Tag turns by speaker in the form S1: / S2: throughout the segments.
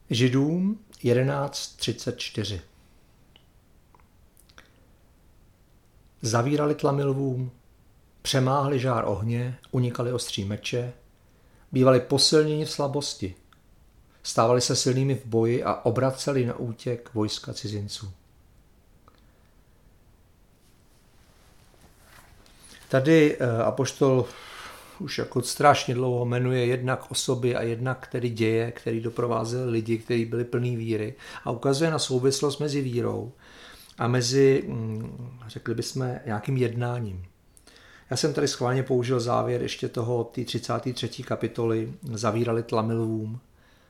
S1: Židům 11:34. Zavírali tlamy lvům, přemáhli žár ohně, unikali ostří meče, bývali posilněni v slabosti, stávali se silnými v boji a obraceli na útěk vojska cizinců. Tady apoštol už jako strašně dlouho jmenuje jednak osoby a jednak tedy děje, který doprovázeli lidi, kteří byli plní víry a ukazuje na souvislost mezi vírou a mezi, řekli bychom, nějakým jednáním. Já jsem tady schválně použil závěr ještě té 33. kapitoly Zavírali tlamy lvům.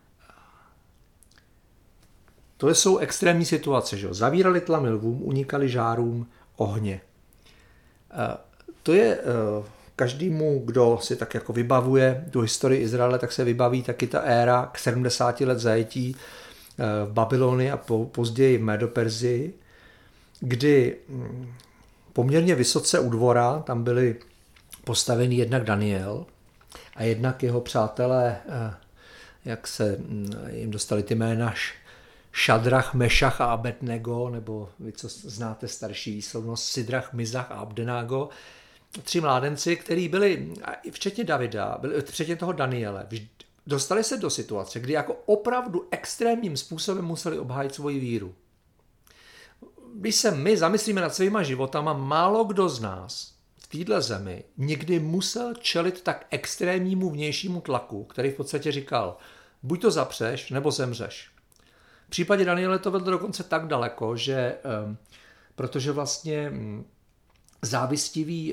S1: To jsou extrémní situace, že? Zavírali tlamy lvům, unikali žárům ohně. To je každému, kdo si tak jako vybavuje tu historii Izraele, tak se vybaví taky ta éra k 70 let zajetí v Babylonii a později v Medoperzii, kdy poměrně vysoce u dvora tam byli postaveni jednak Daniel a jednak jeho přátelé, jak se jim dostali ty jména Šadrach, Mešach a Abednego, nebo vy, co znáte starší výslovnost, Sidrach, Mizach a Abdenago, 3 mládenci, kteří byli, včetně Davida, včetně toho Daniele, dostali se do situace, kdy jako opravdu extrémním způsobem museli obhájit svoji víru. Když se my zamyslíme nad svýma životama, málo kdo z nás v této zemi někdy musel čelit tak extrémnímu vnějšímu tlaku, který v podstatě říkal, buď to zapřeš, nebo zemřeš. V případě Daniele to vedlo dokonce tak daleko, že protože vlastně závistiví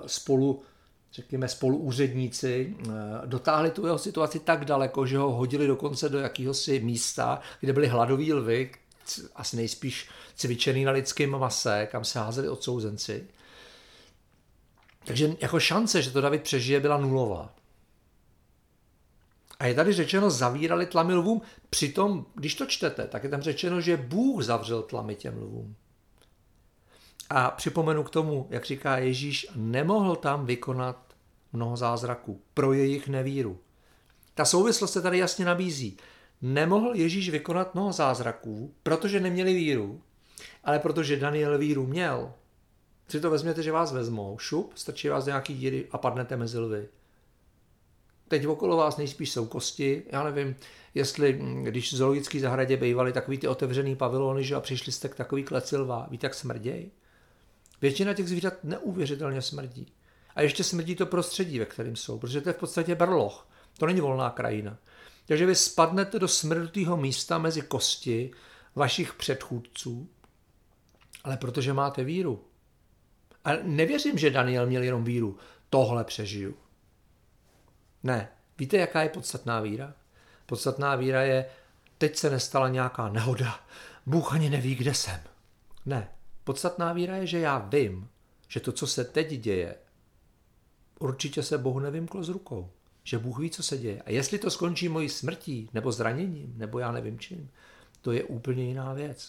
S1: spoluúředníci dotáhli tu jeho situaci tak daleko, že ho hodili dokonce do jakéhosi místa, kde byly hladoví lvy, asi nejspíš cvičený na lidském mase, kam se házeli odsouzenci. Takže jako šance, že to David přežije, byla nulová. A je tady řečeno, zavírali tlamy lvům. Přitom, když to čtete, tak je tam řečeno, že Bůh zavřel tlamy těm lvům. A připomenu k tomu, jak říká Ježíš, nemohl tam vykonat mnoho zázraků pro jejich nevíru. Ta souvislost se tady jasně nabízí. Nemohl Ježíš vykonat mnoho zázraků, protože neměli víru, ale protože Daniel víru měl. Si to vezměte, že vás vezmou, šup, strčí vás do nějaký díry a padnete mezi lvy. Teď okolo vás nejspíš jsou kosti, já nevím, jestli, když v zoologické zahradě bývaly takový ty otevřený pavilony, že a přišli jste k takový kleci lva, víte, jak smrděj? Většina těch zvířat neuvěřitelně smrdí. A ještě smrdí to prostředí, ve kterém jsou, protože to je v podstatě brloh, to není volná krajina. Takže vy spadnete do smrdutého místa mezi kosti vašich předchůdců, ale protože máte víru. A nevěřím, že Daniel měl jenom víru, tohle přežiju. Ne. Víte, jaká je podstatná víra? Podstatná víra je, teď se nestala nějaká nehoda, Bůh ani neví, kde jsem. Ne. Podstatná víra je, že já vím, že to, co se teď děje, určitě se Bohu nevymklo z rukou. Že Bůh ví, co se děje. A jestli to skončí mojí smrtí, nebo zraněním, nebo já nevím čím, to je úplně jiná věc.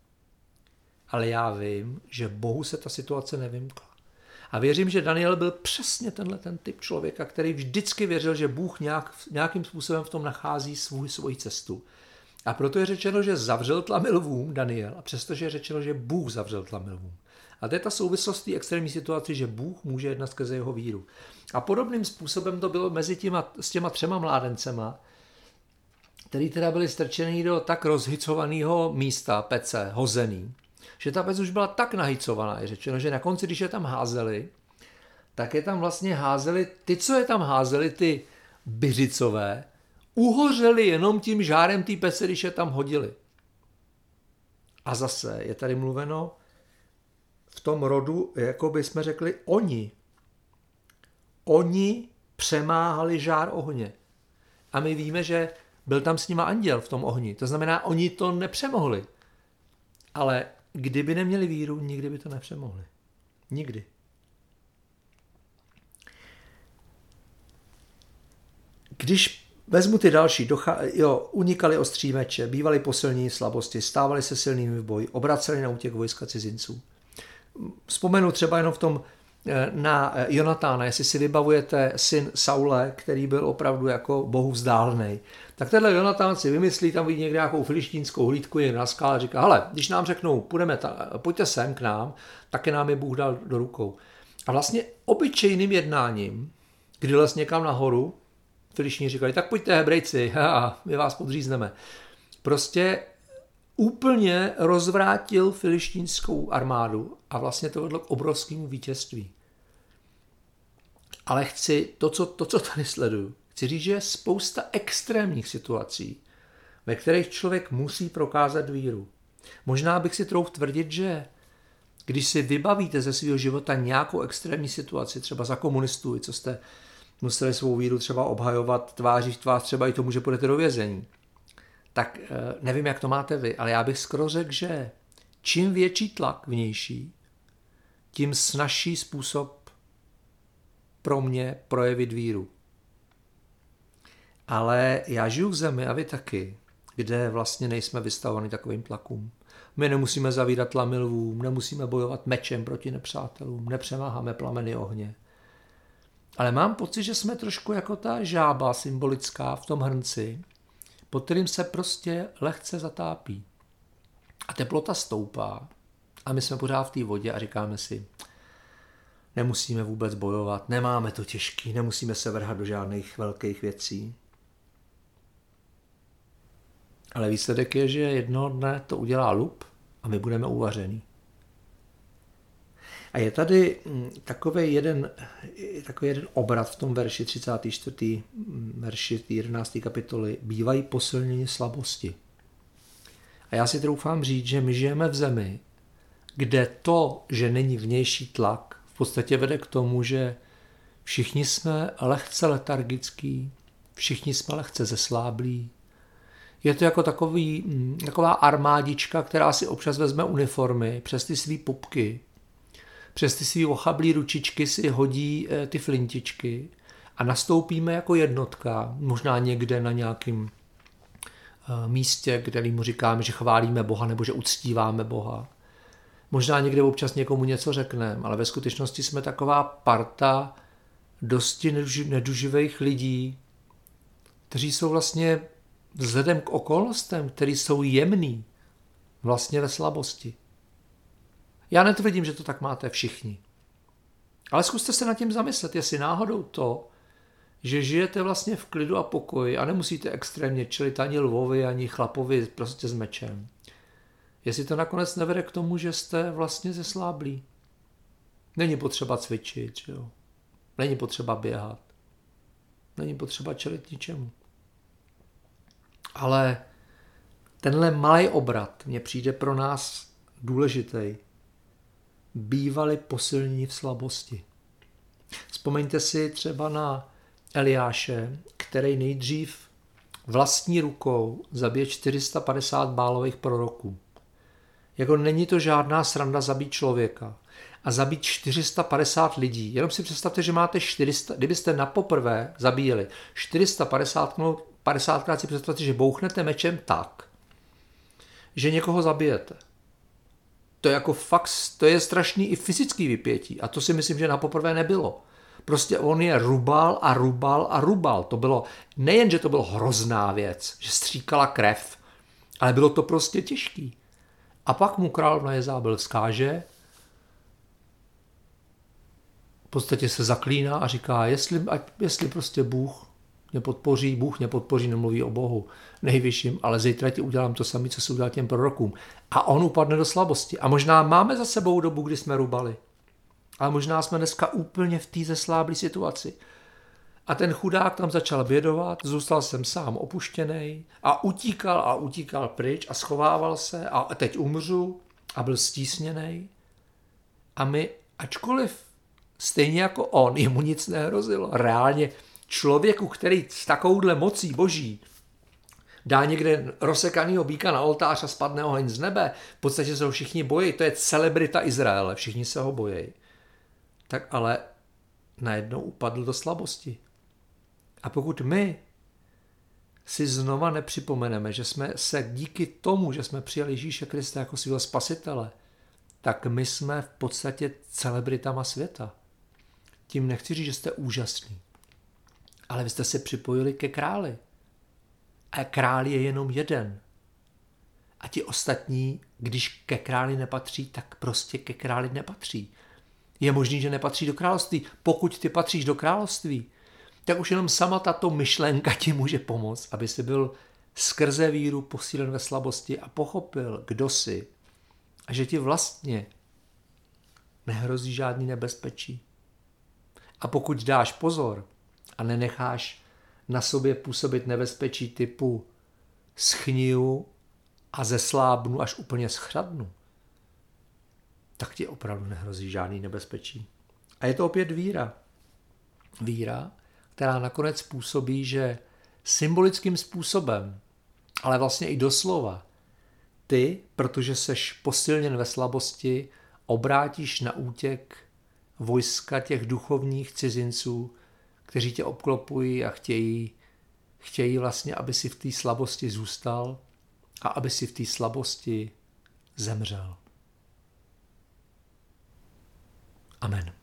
S1: Ale já vím, že Bohu se ta situace nevymkla. A věřím, že Daniel byl přesně ten typ člověka, který vždycky věřil, že Bůh nějakým způsobem v tom nachází svoji cestu. A proto je řečeno, že zavřel tlamy lvům Daniel, a přestože je řečeno, že Bůh zavřel tlamy lvům. A to je ta souvislost té extrémní situaci, že Bůh může jednat skrze jeho víru. A podobným způsobem to bylo s těma 3 mládencema, který teda byli strčený do tak rozhycovaného místa, pece, hozený, že ta pec už byla tak nahycovaná, je řečeno, že na konci, když je tam házeli, tak je tam vlastně házeli, ty, co je tam házeli, ty byřicové, uhořeli jenom tím žárem té pece, když je tam hodili. A zase je tady mluveno v tom rodu, jako by jsme řekli, oni přemáhali žár ohně. A my víme, že byl tam s nima anděl v tom ohni. To znamená, oni to nepřemohli. Ale kdyby neměli víru, nikdy by to nepřemohli. Nikdy. Když vezmu ty další, unikali ostří meče, bývali posilní v slabosti, stávali se silnými v boji, obraceli na útěk vojska cizinců. Vzpomenu třeba jenom v tom na Jonatána, jestli si vybavujete syn Saule, který byl opravdu jako Bohu vzdálený. Tak tenhle Jonatán si vymyslí, tam vidí někde nějakou filištínskou hlídku někde na skále a říká, hele, když nám řeknou, pojďte sem k nám, taky nám je Bůh dal do rukou. A vlastně obyčejným jednáním, kdy les někam nahoru, filištíni říkali, tak pojďte Hebrejci, my vás podřízneme. Prostě úplně rozvrátil filištínskou armádu a vlastně to vedlo k obrovskému vítězství. Ale to, co tady sleduju, chci říct, že je spousta extrémních situací, ve kterých člověk musí prokázat víru. Možná bych si trouf tvrdit, že když si vybavíte ze svého života nějakou extrémní situaci, třeba za komunistů, co jste museli svou víru třeba obhajovat tváří v tvář, třeba i tomu, že půjdete do vězení, tak nevím, jak to máte vy, ale já bych skoro řekl, že čím větší tlak vnější, tím snazší způsob pro mě projevit víru. Ale já žiju v zemi a vy taky, kde vlastně nejsme vystavovaní takovým tlakům. My nemusíme zavírat tlamy lvům, nemusíme bojovat mečem proti nepřátelům, nepřemáháme plameny ohně. Ale mám pocit, že jsme trošku jako ta žába symbolická v tom hrnci, pod kterým se prostě lehce zatápí. A teplota stoupá a my jsme pořád v té vodě a říkáme si, nemusíme vůbec bojovat, nemáme to těžký, nemusíme se vrhat do žádných velkých věcí. Ale výsledek je, že jednoho dne to udělá lup a my budeme uvaření. A je tady takový jeden obrat v tom verši 34. verši 11. kapitoly. Bývají posilněni slabosti. A já si troufám říct, že my žijeme v zemi, kde to, že není vnější tlak, v podstatě vede k tomu, že všichni jsme lehce letargický, všichni jsme lehce zesláblí. Je to jako taková armádička, která si občas vezme uniformy přes ty svý pupky, přes ty svý ochablý ručičky si hodí ty flintičky a nastoupíme jako jednotka, možná někde na nějakém místě, kde mu říkáme, že chválíme Boha nebo že uctíváme Boha. Možná někde občas někomu něco řekneme, ale ve skutečnosti jsme taková parta dosti neduživých lidí, kteří jsou vlastně vzhledem k okolnostem, které jsou jemný, vlastně ve slabosti. Já netvrdím, že to tak máte všichni. Ale zkuste se nad tím zamyslet, jestli náhodou to, že žijete vlastně v klidu a pokoji a nemusíte extrémně čelit ani lvovi, ani chlapovi prostě s mečem. Jestli to nakonec nevede k tomu, že jste vlastně zesláblí. Není potřeba cvičit, jo? Není potřeba běhat. Není potřeba čelit ničemu. Ale tenhle malý obrat mně přijde pro nás důležitý. Bývali posilní v slabosti. Vzpomeňte si třeba na Eliáše, který nejdřív vlastní rukou zabije 450 Bálových proroků. Jako není to žádná sranda zabít člověka a zabít 450 lidí. Jenom si představte, že máte 400, kdybyste napoprvé zabíjeli 450krát si představte, že bouchnete mečem tak, že někoho zabijete. To je jako fakt, to je strašný i fyzický vypětí a to si myslím, že napoprvé nebylo. Prostě on je rubal a rubal a rubal. To bylo, nejen, že to bylo hrozná věc, že stříkala krev, ale bylo to prostě těžký. A pak mu královna Jezabel vzkáže, v podstatě se zaklíná a říká, jestli prostě Bůh mě podpoří, nemluví o Bohu nejvyšším, ale zítra ti udělám to samé, co si udělal těm prorokům. A on upadne do slabosti. A možná máme za sebou dobu, kdy jsme rubali. Ale možná jsme dneska úplně v té zesláblé situaci. A ten chudák tam začal bědovat, zůstal jsem sám opuštěnej a utíkal pryč a schovával se a teď umřu a byl stísněnej. A my, ačkoliv stejně jako on, jemu nic nehrozilo. Reálně člověku, který s takovouhle mocí boží dá někde rozsekanýho býka na oltář a spadne oheň z nebe, v podstatě se ho všichni bojí, to je celebrita Izraele, všichni se ho bojí. Tak ale najednou upadl do slabosti. A pokud my si znova nepřipomeneme, že jsme se díky tomu, že jsme přijali Ježíše Krista jako svého spasitele, tak my jsme v podstatě celebritama světa. Tím nechci říct, že jste úžasní, ale vy jste se připojili ke králi. A král je jenom jeden. A ti ostatní, když ke králi nepatří, tak prostě ke králi nepatří. Je možný, že nepatří do království. Pokud ty patříš do království, tak už jenom sama tato myšlenka ti může pomoct, aby si byl skrze víru posílen ve slabosti a pochopil, kdo jsi a že ti vlastně nehrozí žádný nebezpečí. A pokud dáš pozor a nenecháš na sobě působit nebezpečí typu schniju a zeslábnu, až úplně schradnu, tak ti opravdu nehrozí žádný nebezpečí. A je to opět víra. Víra, která nakonec působí, že symbolickým způsobem, ale vlastně i doslova, ty, protože seš posilněn ve slabosti, obrátíš na útěk vojska těch duchovních cizinců, kteří tě obklopují a chtějí vlastně, aby si v té slabosti zůstal a aby si v té slabosti zemřel. Amen.